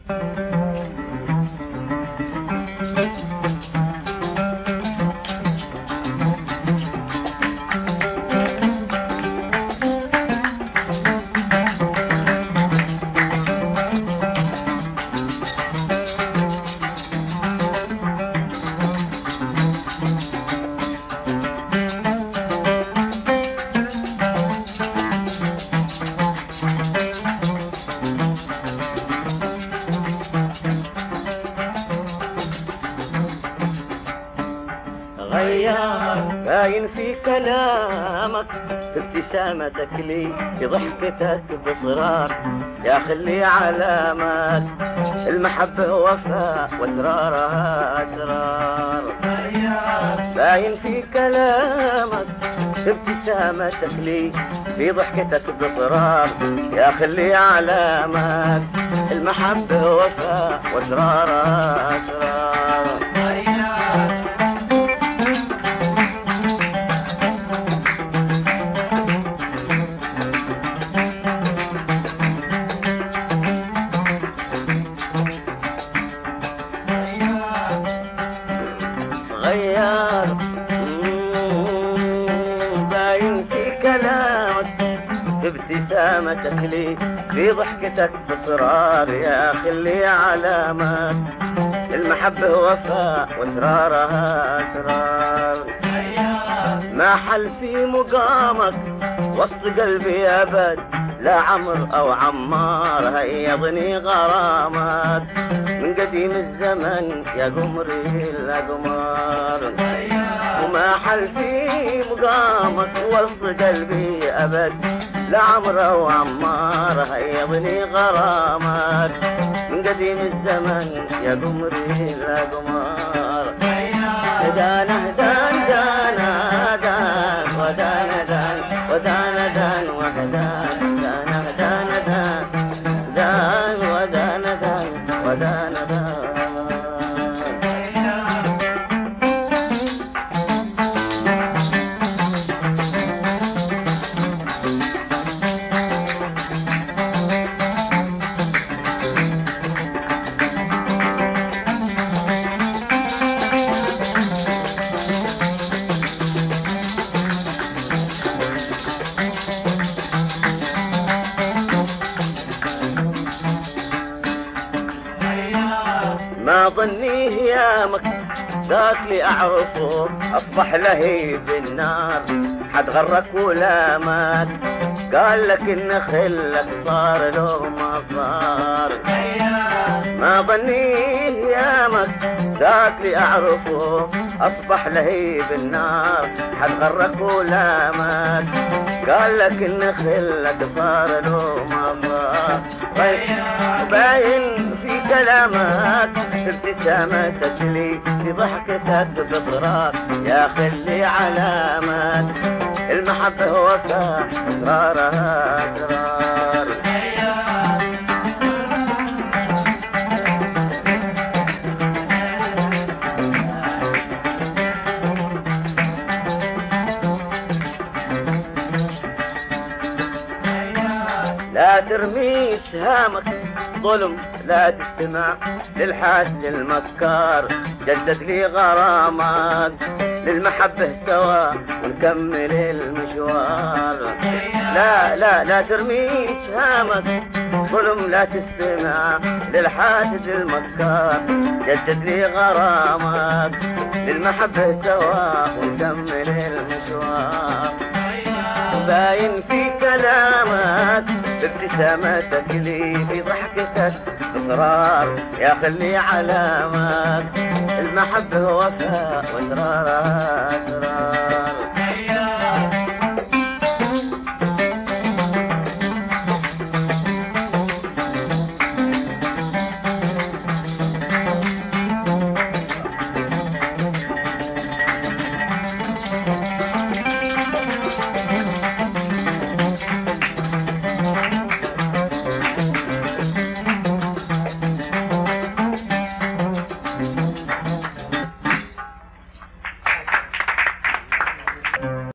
غيار باين في كلامك، في ابتسامتك لي، في ضحكتك بصرار، يا خلي علامات المحبة وفاء واسرارها اسرار. باين في كلامك، في ابتسامتك لي، في ضحكتك بصرار، يا خلي علامات المحبة وفاء واسرارها اسرار. غيار باين في كلامك، في ابتسامتك لي، في ضحكتك بصرار، يا خلي علامات المحبة وفاء واسرارها اسرار. ما حل في مقامك وسط قلبي ابد، لا عمر او عمار هيضني غرامات من قديم الزمن يا قمري الأقمار. وما حل في مقامك وسط قلبي أبد، لا عمر أو عمار هيضني غرامات من قديم الزمن يا قمري الأقمار. دانا دان دانا دان ودانا دان ودانا دان ودانا دانا دانا دان دان ودانا دان ودانا دان. ما ظنيه يامك ذاك اللي أعرفه أصبح لهيب النار، حد غرك ولا مات قال لك إن خلك صار له ما صار. ما ظنيه يامك ذاك اللي أعرفه أصبح لهيب النار، حد غرك ولا مات قال لك إن خلك صار له ما صار. باين في كلامك، في ابتسامتك لي، في ضحكتك بصرار، يا خلي علامات المحبة وفاء اسرارها اسرار. لا ترمي سهامك ظلم، لا تستمع للحاسد المكار، جدد لي غرامات للمحبة سوا ونكمل المشوار. لا لا لا ترمي سهامك ظلم، لا تستمع للحاسد المكار، جدد لي غرامات للمحبة سوا ونكمل المشوار. باين في كلامك، في ابتسامتك لي، في ضحكتك اصرار، يا خلي علامات المحبة وفاء واسرارها اسرار.